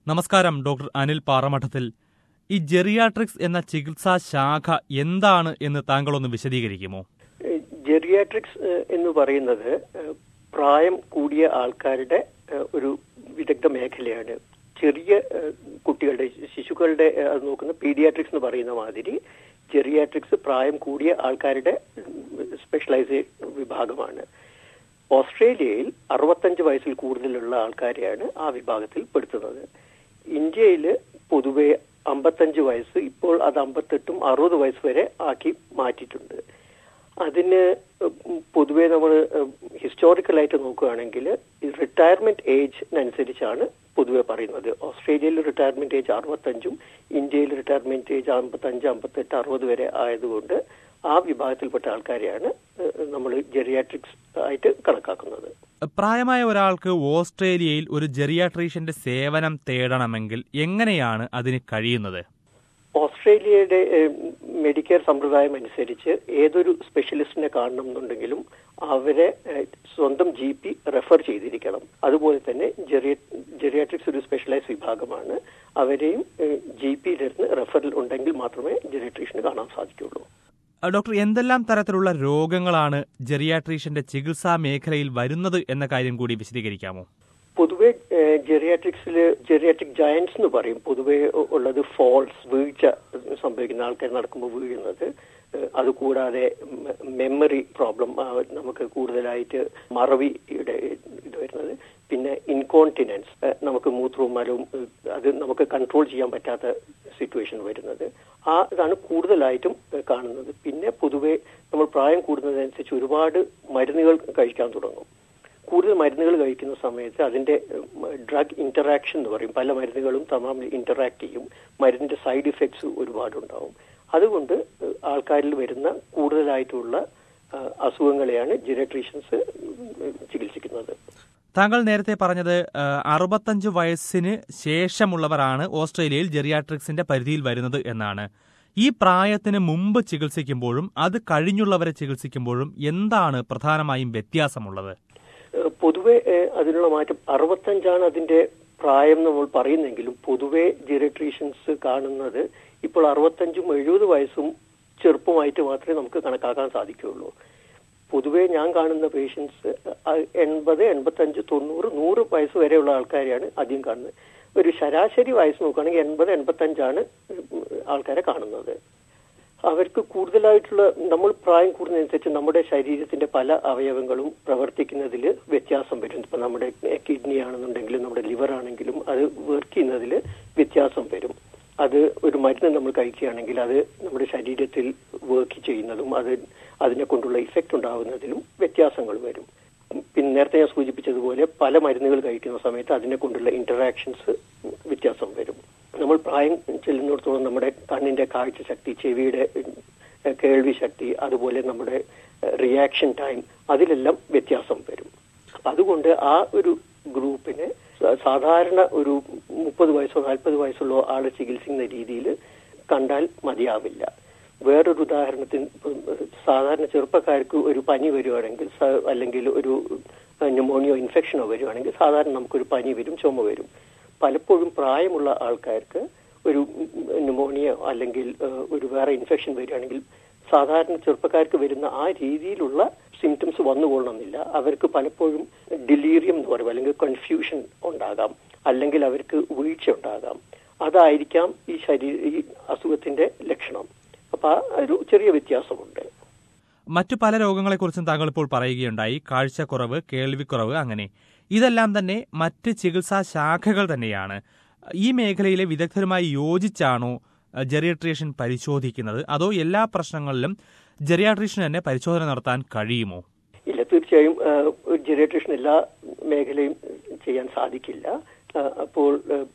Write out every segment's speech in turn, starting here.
നമസ്കാരം ഡോക്ടർ അനിൽ പാറമഠത്തിൽ. ഈ ജെറിയാട്രിക്സ് എന്ന ചികിത്സാ ശാഖ എന്താണ് എന്ന് താങ്കളൊന്ന് വിശദീകരിക്കുമോ? ജെറിയാട്രിക്സ് എന്ന് പറയുന്നത് പ്രായം കൂടിയ ആൾക്കാരുടെ ഒരു വിദഗ്ധ മേഖലയാണ്. ചെറിയ കുട്ടികളുടെ, ശിശുക്കളുടെ അത് നോക്കുന്ന പീഡിയാട്രിക്സ് എന്ന് പറയുന്ന മാതിരി ജെറിയാട്രിക്സ് പ്രായം കൂടിയ ആൾക്കാരുടെ സ്പെഷ്യലൈസ് വിഭാഗമാണ്. ഓസ്ട്രേലിയയിൽ 65 വയസ്സിൽ കൂടുതലുള്ള ആൾക്കാരെയാണ് ആ വിഭാഗത്തിൽ പെടുത്തുന്നത്. ഇന്ത്യയിൽ പൊതുവെ 55 വയസ്സ്, ഇപ്പോൾ അത് 58ഉം 60 വയസ്സ് വരെ ആക്കി മാറ്റിയിട്ടുണ്ട്. അതിന് പൊതുവെ നമ്മൾ ഹിസ്റ്റോറിക്കലായിട്ട് നോക്കുകയാണെങ്കിൽ റിട്ടയർമെന്റ് ഏജിനനുസരിച്ചാണ് പൊതുവെ പറയുന്നത്. ഓസ്ട്രേലിയയിൽ റിട്ടയർമെന്റ് ഏജ് 65ഉം ഇന്ത്യയിൽ റിട്ടയർമെന്റ് ഏജ് 55, 58, 60 വരെ ആയതുകൊണ്ട് ആ വിഭാഗത്തിൽപ്പെട്ട ആൾക്കാരെയാണ് നമ്മൾ ജെറിയാട്രിക്സ് ആയിട്ട് കണക്കാക്കുന്നത്. പ്രായമായ ഒരാൾക്ക് ഓസ്ട്രേലിയയിൽ ഒരു ജെറിയാട്രീഷ്യന്റെ സേവനം തേടണമെങ്കിൽ എങ്ങനെയാണ് അതിന് കഴിയുന്നത്? ഓസ്ട്രേലിയയുടെ മെഡിക്കെയർ സമ്പ്രദായം അനുസരിച്ച് ഏതൊരു സ്പെഷ്യലിസ്റ്റിനെ കാണണം എന്നുണ്ടെങ്കിലും അവരെ സ്വന്തം GP റെഫർ ചെയ്തിരിക്കണം. അതുപോലെ തന്നെ ജെറിയാട്രിക്സ് ഒരു സ്പെഷ്യലൈസ് വിഭാഗമാണ്. അവരെയും GPയിലിരുന്ന് റെഫറൽ ഉണ്ടെങ്കിൽ മാത്രമേ ജെറിയാട്രീഷ്യന് കാണാൻ സാധിക്കുള്ളൂ. ഡോക്ടർ, എന്തെല്ലാം തരത്തിലുള്ള രോഗങ്ങളാണ് ജെറിയാട്രീഷ്യന്റെ ചികിത്സാ മേഖലയിൽ വരുന്നത് എന്ന കാര്യം കൂടി വിശദീകരിക്കാമോ? പൊതുവെ ജെറിയാട്രിക് ജയന്റ്സ് എന്ന് പറയും. പൊതുവെ ഉള്ളത് ഫോൾസ്, വീഴ്ച സംഭവിക്കുന്ന ആൾക്കാർ നടക്കുമ്പോൾ വീഴുന്നത്. അതുകൂടാതെ മെമ്മറി പ്രോബ്ലം, നമുക്ക് കൂടുതലായിട്ട് മറവിയുടെ ഇത് വരുന്നത്. പിന്നെ ഇൻകോണ്ടിനൻസ്, നമുക്ക് മൂത്രവും മലവും അത് നമുക്ക് കൺട്രോൾ ചെയ്യാൻ പറ്റാത്ത സിറ്റുവേഷൻ വരുന്നത്. ഇതാണ് കൂടുതലായിട്ടും കാണുന്നത്. പിന്നെ പൊതുവെ നമ്മൾ പ്രായം കൂടുന്നതനുസരിച്ച് ഒരുപാട് മരുന്നുകൾ കഴിക്കാൻ തുടങ്ങും. കൂടുതൽ മരുന്നുകൾ കഴിക്കുന്ന സമയത്ത് അതിന്റെ ഡ്രഗ് ഇന്ററാക്ഷൻ എന്ന് പറയും. പല മരുന്നുകളും തമ്മിൽ ഇന്ററാക്ട് ചെയ്യും. മരുന്നിന്റെ സൈഡ് ഇഫക്ട്സ് ഒരുപാടുണ്ടാവും. അതുകൊണ്ട് ആൾക്കാരിൽ വരുന്ന കൂടുതലായിട്ടുള്ള അസുഖങ്ങളെയാണ് ജെറിയാട്രീഷ്യൻസ് ചികിത്സിക്കുന്നത്. താങ്കൾ നേരത്തെ പറഞ്ഞത് 65 വയസ്സിന് ശേഷമുള്ളവരാണ് ഓസ്ട്രേലിയയിൽ ജെറിയാട്രിക്സിന്റെ പരിധിയിൽ വരുന്നത് എന്നാണ്. ഈ പ്രായത്തിന് മുമ്പ് ചികിത്സിക്കുമ്പോഴും അത് കഴിഞ്ഞുള്ളവരെ ചികിത്സിക്കുമ്പോഴും എന്താണ് പ്രധാനമായും വ്യത്യാസമുള്ളത്? പൊതുവെ അതിനുള്ള മാറ്റം 65 അതിന്റെ പ്രായം നമ്മൾ പറയുന്നെങ്കിലും പൊതുവെ ജെറിയാട്രീഷ്യൻസ് കാണുന്നത് ഇപ്പോൾ 65ഉം 70 വയസ്സും ചെറുപ്പമായിട്ട് മാത്രമേ നമുക്ക് കണക്കാക്കാൻ സാധിക്കുകയുള്ളൂ. പൊതുവെ ഞാൻ കാണുന്ന പേഷ്യൻസ് 80, 85, 90, 100 വയസ്സ് വരെയുള്ള ആൾക്കാരെയാണ് അധികം കാണുന്നത്. ഒരു ശരാശരി വയസ്സ് നോക്കുകയാണെങ്കിൽ 80, 85 ആൾക്കാരെ കാണുന്നത്. അവർക്ക് കൂടുതലായിട്ടുള്ള, നമ്മൾ പ്രായം കൂടുന്നതനുസരിച്ച് നമ്മുടെ ശരീരത്തിന്റെ പല അവയവങ്ങളും പ്രവർത്തിക്കുന്നതിൽ വ്യത്യാസം വരും. ഇപ്പൊ നമ്മുടെ കിഡ്നി ആണെന്നുണ്ടെങ്കിലും നമ്മുടെ ലിവർ ആണെങ്കിലും അത് വർക്ക് ചെയ്യുന്നതിൽ വ്യത്യാസം വരും. അത് ഒരു മരുന്ന് നമ്മൾ കഴിക്കുകയാണെങ്കിൽ അത് നമ്മുടെ ശരീരത്തിൽ വർക്ക് ചെയ്യുന്നതും അതിനെ കൊണ്ടുള്ള ഇഫക്റ്റ് ഉണ്ടാകുന്നതിലും വ്യത്യാസങ്ങൾ വരും. പിന്നെ നേരത്തെ ഞാൻ സൂചിപ്പിച്ചതുപോലെ പല മരുന്നുകൾ കഴിക്കുന്ന സമയത്ത് അതിനെ കൊണ്ടുള്ള ഇന്ററാക്ഷൻസ് വ്യത്യാസം വരും. നമ്മൾ പ്രായം ചെല്ലുന്നിടത്തോളം നമ്മുടെ കണ്ണിന്റെ കാഴ്ച ശക്തി, ചെവിയുടെ കേൾവി ശക്തി, അതുപോലെ നമ്മുടെ റിയാക്ഷൻ ടൈം, അതിലെല്ലാം വ്യത്യാസം വരും. അതുകൊണ്ട് ആ ഒരു ഗ്രൂപ്പിനെ സാധാരണ ഒരു 30 വയസ്സോ 40 വയസ്സുള്ള ആളെ ചികിത്സിക്കുന്ന രീതിയിൽ കണ്ടാൽ മതിയാവില്ല. വേറൊരു ഉദാഹരണത്തിന്, സാധാരണ ചെറുപ്പക്കാർക്ക് ഒരു പനി വരുവാണെങ്കിൽ, അല്ലെങ്കിൽ ഒരു ന്യൂമോണിയോ ഇൻഫെക്ഷനോ വരുവാണെങ്കിൽ സാധാരണ നമുക്കൊരു പനി വരും, ചുമ വരും. പലപ്പോഴും പ്രായമുള്ള ആൾക്കാർക്ക് ഒരു ന്യൂമോണിയോ അല്ലെങ്കിൽ ഒരു വേറെ ഇൻഫെക്ഷൻ വരികയാണെങ്കിൽ സാധാരണ ചെറുപ്പക്കാർക്ക് വരുന്ന ആ രീതിയിലുള്ള സിംറ്റംസ് വന്നുകൊള്ളണമെന്നില്ല. അവർക്ക് പലപ്പോഴും ഡിലീറിയം എന്ന് പറയും, അല്ലെങ്കിൽ കൺഫ്യൂഷൻ ഉണ്ടാകാം, അല്ലെങ്കിൽ അവർക്ക് വീഴ്ച ഉണ്ടാകാം. അതായിരിക്കാം ഈ അസുഖത്തിന്റെ ലക്ഷണം. അപ്പൊ ഒരു ചെറിയ വ്യത്യാസമുണ്ട്. മറ്റു പല രോഗങ്ങളെക്കുറിച്ചും താങ്കൾ ഇപ്പോൾ പറയുകയുണ്ടായി. കാഴ്ചക്കുറവ്, കേൾവിക്കുറവ്, അങ്ങനെ ഇതെല്ലാം തന്നെ മറ്റ് ചികിത്സാ ശാഖകൾ തന്നെയാണ്. ഈ മേഖലയിലെ വിദഗ്ധരുമായി യോജിച്ചാണോ ജെറിയാട്രീഷ്യൻ പരിശോധിക്കുന്നത്, അതോ എല്ലാ പ്രശ്നങ്ങളിലും ജെറിയാട്രീഷ്യൻ തന്നെ പരിശോധന നടത്താൻ കഴിയുമോ? ഇല്ല, തീർച്ചയായും ഒരു ജെറിയാട്രീഷ്യൻ എല്ലാ മേഖലയും ചെയ്യാൻ സാധിക്കില്ല. അപ്പോൾ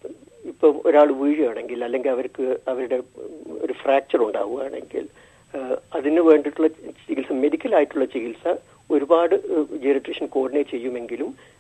ഇപ്പം ഒരാൾ വീഴുകയാണെങ്കിൽ, അല്ലെങ്കിൽ അവർക്ക് അവരുടെ ഒരു ഫ്രാക്ചർ ഉണ്ടാവുകയാണെങ്കിൽ അതിന് വേണ്ടിയിട്ടുള്ള ചികിത്സ, മെഡിക്കൽ ആയിട്ടുള്ള ചികിത്സ ഒരുപാട് ജെറിയാട്രീഷ്യൻ കോർഡിനേറ്റ് ചെയ്യുമെങ്കിലും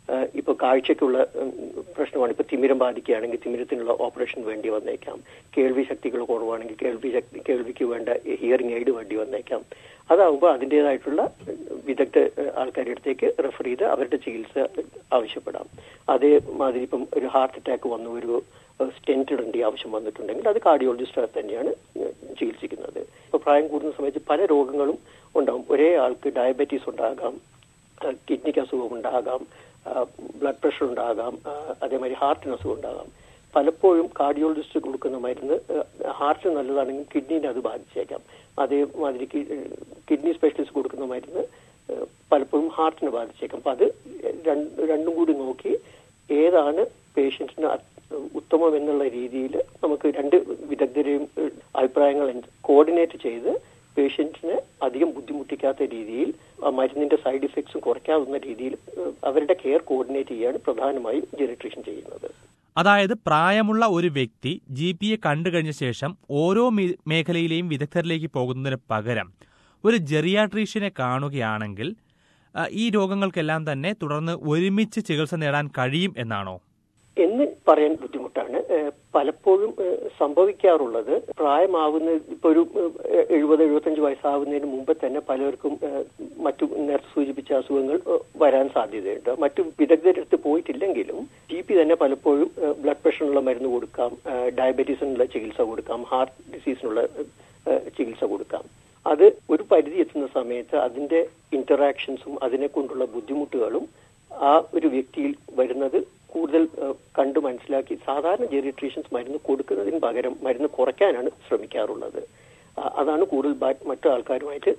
ഇപ്പൊ കാഴ്ചയ്ക്കുള്ള പ്രശ്നമാണ്. ഇപ്പൊ തിമിരം ബാധിക്കുകയാണെങ്കിൽ തിമിരത്തിനുള്ള ഓപ്പറേഷൻ വേണ്ടി വന്നേക്കാം. കേൾവി ശക്തികൾ കുറവാണെങ്കിൽ കേൾവിക്ക് വേണ്ട ഹിയറിംഗ് എയ്ഡ് വേണ്ടി വന്നേക്കാം. അതാവുമ്പോൾ അതിൻ്റെതായിട്ടുള്ള വിദഗ്ധ ആൾക്കാരുടെ അടുത്തേക്ക് റെഫർ ചെയ്ത് അവരുടെ ചികിത്സ ആവശ്യപ്പെടാം. അതേമാതിരി ഇപ്പം ഒരു ഹാർട്ട് അറ്റാക്ക് വന്നു, ഒരു സ്റ്റെന്റ് ഇടേണ്ട ആവശ്യം വന്നിട്ടുണ്ടെങ്കിൽ അത് കാർഡിയോളജിസ്റ്റ് തന്നെയാണ് ചികിത്സിക്കുന്നത്. ഇപ്പൊ പ്രായം കൂടുന്ന സമയത്ത് പല രോഗങ്ങളും ഉണ്ടാകും. ഒരേ ആൾക്ക് ഡയബറ്റീസ് ഉണ്ടാകാം, കിഡ്നിക്ക് അസുഖം ഉണ്ടാകാം, ബ്ലഡ് പ്രഷർ ഉണ്ടാകാം, അതേമാതിരി ഹാർട്ടിന് അസുഖം ഉണ്ടാകാം. പലപ്പോഴും കാർഡിയോളജിസ്റ്റ് കൊടുക്കുന്ന മരുന്ന് ഹാർട്ടിന് നല്ലതാണെങ്കിൽ കിഡ്നീനെ അത് ബാധിച്ചേക്കാം. അതേമാതിരി കിഡ്നി സ്പെഷ്യലിസ്റ്റ് കൊടുക്കുന്ന മരുന്ന് പലപ്പോഴും ഹാർട്ടിനെ ബാധിച്ചേക്കാം. അപ്പൊ അത് രണ്ടും കൂടി നോക്കി ഏതാണ് പേഷ്യന്റിന് ഉത്തമം എന്നുള്ള രീതിയിൽ നമുക്ക് രണ്ട് വിദഗ്ധരെയും അഭിപ്രായങ്ങൾ കോർഡിനേറ്റ് ചെയ്ത് പേഷ്യന്റിനെ അധികം ബുദ്ധിമുട്ടിക്കാത്ത രീതിയിൽ മരുന്നിന്റെ സൈഡ് ഇഫക്ട്സും കുറയ്ക്കാവുന്ന രീതിയിൽ അവരുടെ കെയർ കോർഡിനേറ്റ് ചെയ്യാണ് പ്രധാനമായും ജെറിട്രീഷ്യൻ ചെയ്യുന്നത്. അതായത് പ്രായമുള്ള ഒരു വ്യക്തി GPയെ കണ്ടു കഴിഞ്ഞ ശേഷം ഓരോ മേഖലയിലെയും വിദഗ്ധരിലേക്ക് പോകുന്നതിന് പകരം ഒരു ജെറിയാട്രീഷ്യനെ കാണുകയാണെങ്കിൽ ഈ രോഗങ്ങൾക്കെല്ലാം തന്നെ തുടർന്ന് ഒരുമിച്ച് ചികിത്സ നേടാൻ കഴിയും എന്നാണോ? എന്ന് പറയാൻ ബുദ്ധിമുട്ടാണ്. പലപ്പോഴും സംഭവിക്കാറുള്ളത് പ്രായമാവുന്ന ഇപ്പൊ ഒരു 70-75 വയസ്സാവുന്നതിന് മുമ്പ് തന്നെ പലർക്കും മറ്റു നേരത്തെ സൂചിപ്പിച്ച അസുഖങ്ങൾ വരാൻ സാധ്യതയുണ്ട്. മറ്റു വിദഗ്ധരടുത്ത് പോയിട്ടില്ലെങ്കിലും GP തന്നെ പലപ്പോഴും ബ്ലഡ് പ്രഷറിനുള്ള മരുന്ന് കൊടുക്കാം, ഡയബറ്റീസിനുള്ള ചികിത്സ കൊടുക്കാം, ഹാർട്ട് ഡിസീസിനുള്ള ചികിത്സ കൊടുക്കാം. അത് ഒരു പരിധി എത്തുന്ന സമയത്ത് അതിന്റെ ഇന്ററാക്ഷൻസും അതിനെ കൊണ്ടുള്ള ബുദ്ധിമുട്ടുകളും ആ ഒരു വ്യക്തിയിൽ വരുന്നത് കൂടുതൽ കണ്ടു മനസ്സിലാക്കി സാധാരണ ജെറിട്രീഷ്യൻസ് മരുന്ന് കൊടുക്കുന്നതിന് പകരം മരുന്ന് കുറയ്ക്കാനാണ് ശ്രമിക്കാറുള്ളത്. അതാണ് കൂടുതൽ മറ്റു ആൾക്കാരുമായിട്ട്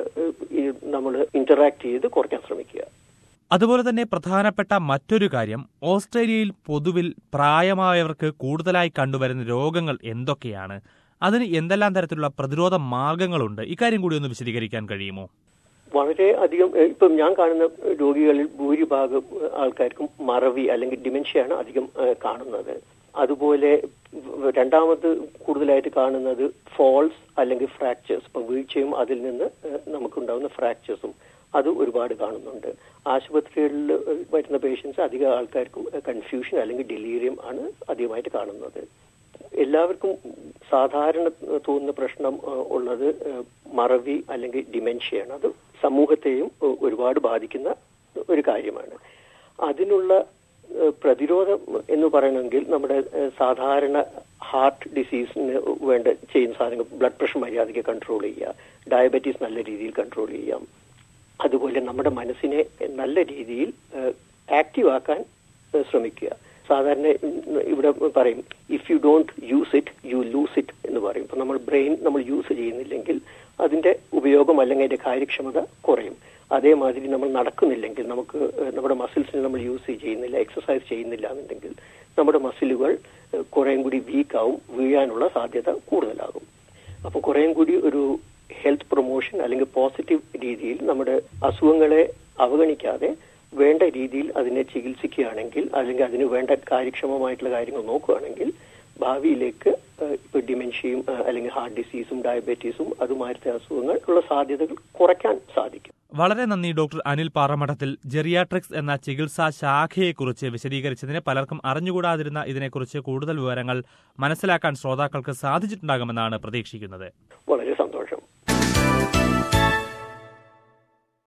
നമ്മൾ ഇന്ററാക്ട് ചെയ്ത് കുറയ്ക്കാൻ ശ്രമിക്കുക. അതുപോലെ തന്നെ പ്രധാനപ്പെട്ട മറ്റൊരു കാര്യം, ഓസ്ട്രേലിയയിൽ പൊതുവിൽ പ്രായമായവർക്ക് കൂടുതലായി കണ്ടുവരുന്ന രോഗങ്ങൾ എന്തൊക്കെയാണ്? അതിന് എന്തെല്ലാം തരത്തിലുള്ള പ്രതിരോധ മാർഗങ്ങളുണ്ട്? ഇക്കാര്യം കൂടി ഒന്ന് വിശദീകരിക്കാൻ കഴിയുമോ? വളരെ അധികം ഇപ്പം ഞാൻ കാണുന്ന രോഗികളിൽ ഭൂരിഭാഗം ആൾക്കാർക്കും മറവി അല്ലെങ്കിൽ ഡിമെൻഷ്യയാണ് അധികം കാണുന്നത്. അതുപോലെ രണ്ടാമത് കൂടുതലായിട്ട് കാണുന്നത് ഫോൾസ് അല്ലെങ്കിൽ ഫ്രാക്ചേഴ്സ്. ഇപ്പം വീഴ്ചയും അതിൽ നിന്ന് നമുക്കുണ്ടാകുന്ന ഫ്രാക്ചേഴ്സും അത് ഒരുപാട് കാണുന്നുണ്ട്. ആശുപത്രികളിൽ വരുന്ന പേഷ്യൻസ് അധികം ആൾക്കാർക്കും കൺഫ്യൂഷൻ അല്ലെങ്കിൽ ഡെലീരിയം ആണ് അധികമായിട്ട് കാണുന്നത്. എല്ലാവർക്കും സാധാരണ തോന്നുന്ന പ്രശ്നം ഉള്ളത് മറവി അല്ലെങ്കിൽ ഡിമെൻഷ്യയാണ്. അത് സമൂഹത്തെയും ഒരുപാട് ബാധിക്കുന്ന ഒരു കാര്യമാണ്. അതിനുള്ള പ്രതിരോധം എന്ന് പറയണമെങ്കിൽ നമ്മുടെ സാധാരണ ഹാർട്ട് ഡിസീസിന് വേണ്ട ചെയ്യുന്ന സാധനങ്ങൾ ബ്ലഡ് പ്രഷർ മര്യാദയ്ക്ക് കൺട്രോൾ ചെയ്യുക, ഡയബറ്റീസ് നല്ല രീതിയിൽ കൺട്രോൾ ചെയ്യാം. അതുപോലെ നമ്മുടെ മനസ്സിനെ നല്ല രീതിയിൽ ആക്റ്റീവ് ആക്കാൻ ശ്രമിക്കുക. സാധാരണ ഇവിടെ പറയും if you don't use it you lose it എന്ന് പറയും. ഇപ്പൊ നമ്മൾ ബ്രെയിൻ നമ്മൾ യൂസ് ചെയ്യുന്നില്ലെങ്കിൽ അതിന്റെ ഉപയോഗം അല്ലെങ്കിൽ അതിന്റെ കാര്യക്ഷമത കുറയും. അതേമാതിരി നമ്മൾ നടക്കുന്നില്ലെങ്കിൽ, നമുക്ക് നമ്മുടെ മസിൽസിനെ നമ്മൾ യൂസ് ചെയ്യുന്നില്ല, എക്സസൈസ് ചെയ്യുന്നില്ല എന്നുണ്ടെങ്കിൽ നമ്മുടെ മസിലുകൾ കുറേയും കൂടി വീക്കാവും, വീഴാനുള്ള സാധ്യത കൂടുതലാകും. അപ്പൊ കുറേയും കൂടി ഒരു ഹെൽത്ത് പ്രൊമോഷൻ അല്ലെങ്കിൽ പോസിറ്റീവ് രീതിയിൽ നമ്മുടെ അസുഖങ്ങളെ അവഗണിക്കാതെ വേണ്ട രീതിയിൽ അതിനെ ചികിത്സിക്കുകയാണെങ്കിൽ അല്ലെങ്കിൽ അതിന് വേണ്ട കാര്യക്ഷമമായിട്ടുള്ള കാര്യങ്ങൾ നോക്കുകയാണെങ്കിൽ ഭാവിയിലേക്ക് ഇപ്പൊ ഡിമെൻഷ്യയും അല്ലെങ്കിൽ ഹാർട്ട് ഡിസീസും ഡയബറ്റീസും അതുമാതിരത്തെ അസുഖങ്ങൾക്കുള്ള സാധ്യതകൾ കുറയ്ക്കാൻ സാധിക്കും. വളരെ നന്ദി ഡോക്ടർ അനിൽ പാറമഠത്തിൽ. ജെറിയാട്രിക്സ് എന്ന ചികിത്സാ ശാഖയെക്കുറിച്ച് വിശദീകരിച്ചതിന് പലർക്കും അറിഞ്ഞുകൂടാതിരുന്ന ഇതിനെക്കുറിച്ച് കൂടുതൽ വിവരങ്ങൾ മനസ്സിലാക്കാൻ ശ്രോതാക്കൾക്ക് സാധിച്ചിട്ടുണ്ടാകുമെന്നാണ് പ്രതീക്ഷിക്കുന്നത്. വളരെ സന്തോഷം.